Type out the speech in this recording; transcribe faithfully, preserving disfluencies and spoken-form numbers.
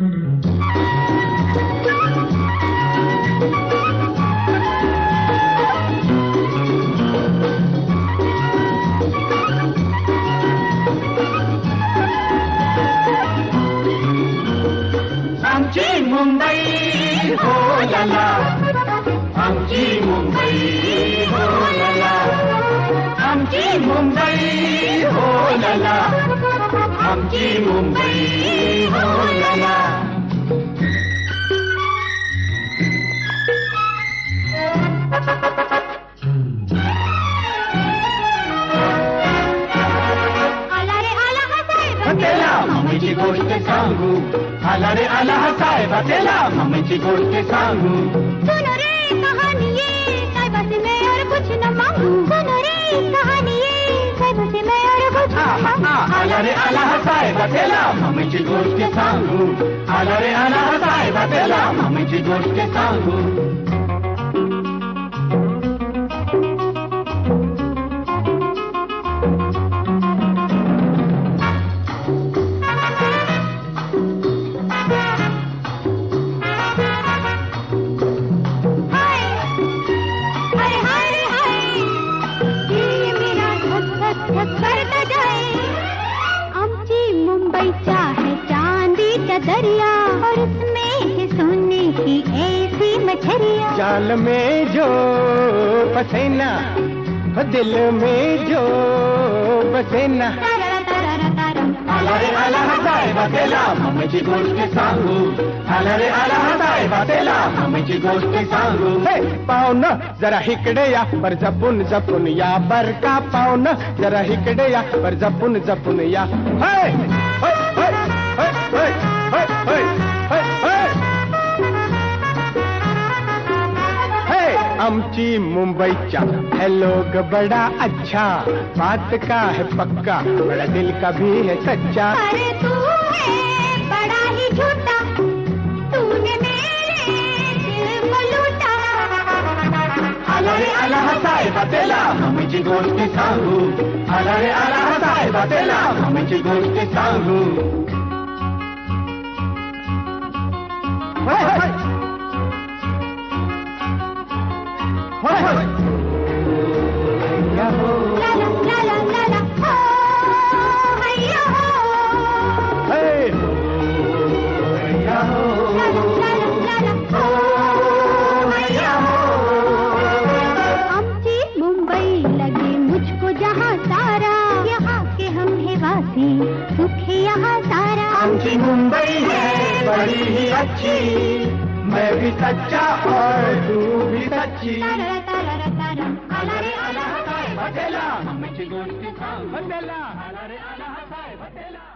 आमची मुंबई हो लला, आमची मुंबई हो लला, आमची मुंबई हो लला, आमची मुंबई हो लला. त्याला मम्मीची गोष्ट सांगू, आला रे आला हा साहेब, त्याला मम्मीची गोष्ट सांगू. सुनो रे कहानी ये साहिबा से मैं और कुछ न मांगू, सुनो रे कहानी ये साहिबा से मैं और कुछ न मांगू. आला रे आला हा साहेब, त्याला मम्मीची गोष्ट सांगू, आला रे आला हा साहेब, त्याला मम्मीची गोष्ट सांगू. आमची मुंबईचा है चांदी का दरिया, और उसमें है सोने की ऐसी मछलियाँ. जाल में जो पसेना, दिल में जो बसेना. आला रे आला हा साहेब, त्याला मम्मीची गोष्ट सांगू, आला रे आला हा साहेब, त्याला मम्मीची गोष्ट सांगू. पाहुणं जरा इकडे या, बर जपून जपून या, बर का पाहुणं जरा इकडे या, बर जपून जपून या. हाय हाय हाय हाय हाय हाय हाय हाय. हे आमची मुंबईचा है लोग बड़ा अच्छा, बात का है पक्का, बड़ा दिल का भी है सच्चा. अरे तू है बड़ा ही झूठा, तूने मेरे दिल को लूटा. आला रे आला हा साहेब, त्याला मम्मीची गोष्ट सांगू, आला रे आला हा साहेब, त्याला मम्मीची गोष्ट सांगू. हाय हाय हाय हाय. ला ला ला ला ला ला, हो हैया हो. Hey! ला ला ला ला ला, हो हैया हो. आमची मुंबई लगे मुझको जहाँ सारा, यहाँ के हम है वासी, सुख है यहाँ सारा. आमची मुंबई है बड़ी ही अच्छी, मैं भी सच्चा और तू भी सच्ची. तारा तारा तारा, आला रे आला हा साहेब, त्याला मम्मीची गोष्ट सांगू, त्याला आला रे आला हा साहेब, त्याला